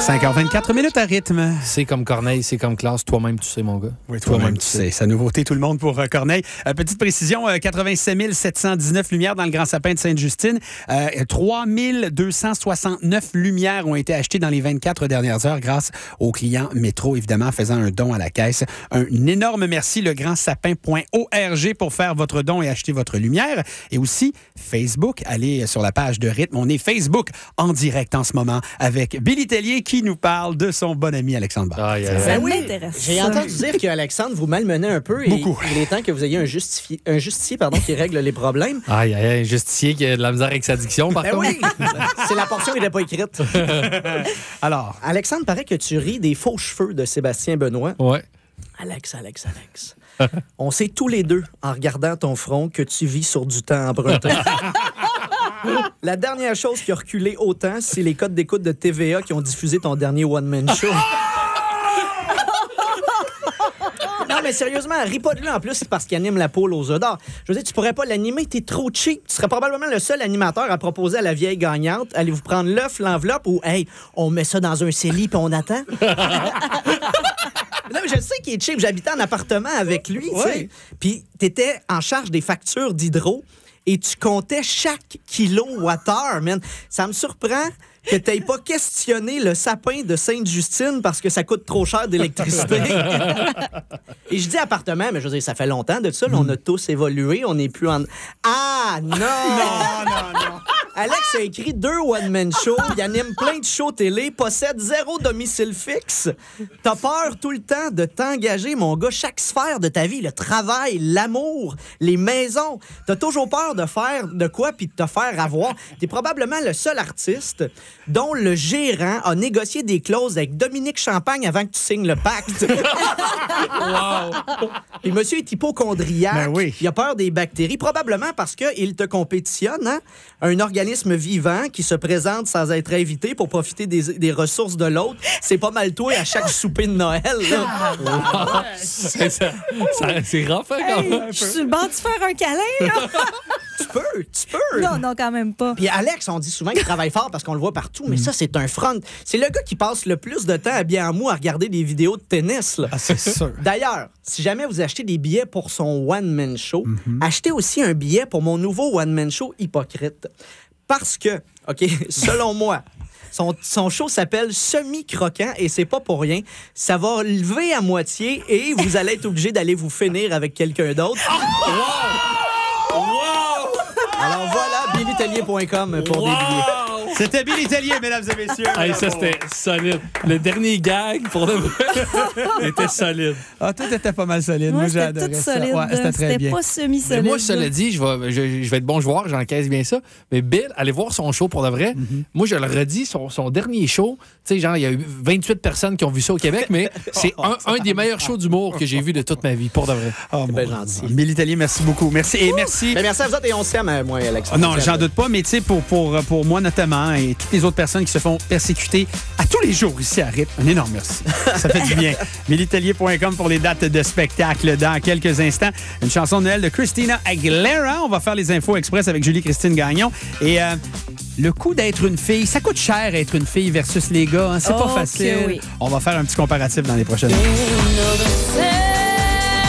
5h24 minutes à rythme. C'est comme Corneille, c'est comme classe. Toi-même, tu sais, mon gars. Oui, toi-même, tu sais. Sa nouveauté, tout le monde pour Corneille. Petite précision, 87 719 lumières dans le Grand Sapin de Sainte-Justine. 3 269 lumières ont été achetées dans les 24 dernières heures grâce aux clients Métro, évidemment, faisant un don à la caisse. Un énorme merci, legrandsapin.org pour faire votre don et acheter votre lumière. Et aussi, Facebook, allez sur la page de Rythme. On est Facebook en direct en ce moment avec Billy Tellier qui nous parle de son bon ami Alexandre Barre. Ça m'intéresse. J'ai entendu dire qu'Alexandre vous malmenait un peu et beaucoup. Il est temps que vous ayez un justicier qui règle les problèmes. Aïe, un justicier qui a de la misère avec sa diction, par contre. Oui, c'est la portion qui n'était pas écrite. Alors, Alexandre, paraît que tu ris des faux cheveux de Sébastien Benoît. Ouais. Alex. On sait tous les deux, en regardant ton front, que tu vis sur du temps emprunté. La dernière chose qui a reculé autant, c'est les codes d'écoute de TVA qui ont diffusé ton dernier one-man show. Non, mais sérieusement, ris pas de lui en plus, c'est parce qu'il anime la poule aux œufs d'or. Je veux dire, tu pourrais pas l'animer, t'es trop cheap. Tu serais probablement le seul animateur à proposer à la vieille gagnante, allez-vous prendre l'œuf, l'enveloppe ou, hey, on met ça dans un CELI puis on attend? Non, mais je sais qu'il est cheap. J'habitais en appartement avec lui, tu sais. Puis t'étais en charge des factures d'hydro et tu comptais chaque kilowattheure, man. Ça me surprend que tu n'aies pas questionné le sapin de Sainte-Justine parce que ça coûte trop cher d'électricité. Et je dis appartement, mais je veux dire, ça fait longtemps de ça. Là, on a tous évolué. On n'est plus en... Ah, non! Non. Alex a écrit 2 one-man shows. Il anime plein de shows télé, possède 0 domicile fixe. T'as peur tout le temps de t'engager, mon gars. Chaque sphère de ta vie, le travail, l'amour, les maisons. T'as toujours peur de faire de quoi puis de te faire avoir. T'es probablement le seul artiste dont le gérant a négocié des clauses avec Dominique Champagne avant que tu signes le pacte. Wow! Puis monsieur est hypochondriaque. Ben oui. Il a peur des bactéries, probablement parce qu'il te compétitionne, hein? Un organisme vivant qui se présente sans être invité pour profiter des ressources de l'autre. C'est pas mal toi à chaque souper de Noël. Là. Wow. C'est rough, hein, quand même. Je suis sur le bord de faire un câlin, là. Tu peux. Non, quand même pas. Puis Alex, on dit souvent qu'il travaille fort parce qu'on le voit partout, mais ça, c'est un front. C'est le gars qui passe le plus de temps habillé en mou à regarder des vidéos de tennis. Là. Ah, c'est sûr. D'ailleurs, si jamais vous achetez des billets pour son one-man show, achetez aussi un billet pour mon nouveau one-man show Hypocrite. Parce que, OK, selon moi, son show s'appelle Semi-Croquant et c'est pas pour rien. Ça va lever à moitié et vous allez être obligé d'aller vous finir avec quelqu'un d'autre. Wow! Alors voilà, billytellier.com pour des billets. C'était Billy Tellier, mesdames et messieurs. Hey, ça, c'était solide. Le dernier gag, pour de vrai, était solide. Ah, tout était pas mal solide. Moi, Moi, j'ai c'était adoré tout ça. solide. Ouais, c'était très bien. Pas semi-solide. Mais moi, cela dit, je vais être bon joueur, j'encaisse bien ça. Mais Bill, allez voir son show pour de vrai. Moi, je le redis, son dernier show, tu sais, genre, il y a eu 28 personnes qui ont vu ça au Québec, mais c'est un des meilleurs shows d'humour que j'ai vu de toute ma vie, pour de vrai. Oh, C'est bien gentil. Billy Tellier, merci beaucoup. Merci. Et merci. Ben, merci à vous autres et on s'aime, moi et Alex. Non, j'en doute pas, mais tu sais, pour moi notamment et toutes les autres personnes qui se font persécuter à tous les jours ici à RIP, un énorme merci. Ça fait du bien. billytellier.com pour les dates de spectacle dans quelques instants. Une chanson de Noël de Christina Aguilera. On va faire les infos express avec Julie-Christine Gagnon. Et le coût d'être une fille, ça coûte cher être une fille versus les gars. Hein? C'est pas facile. Oui. On va faire un petit comparatif dans les prochaines minutes.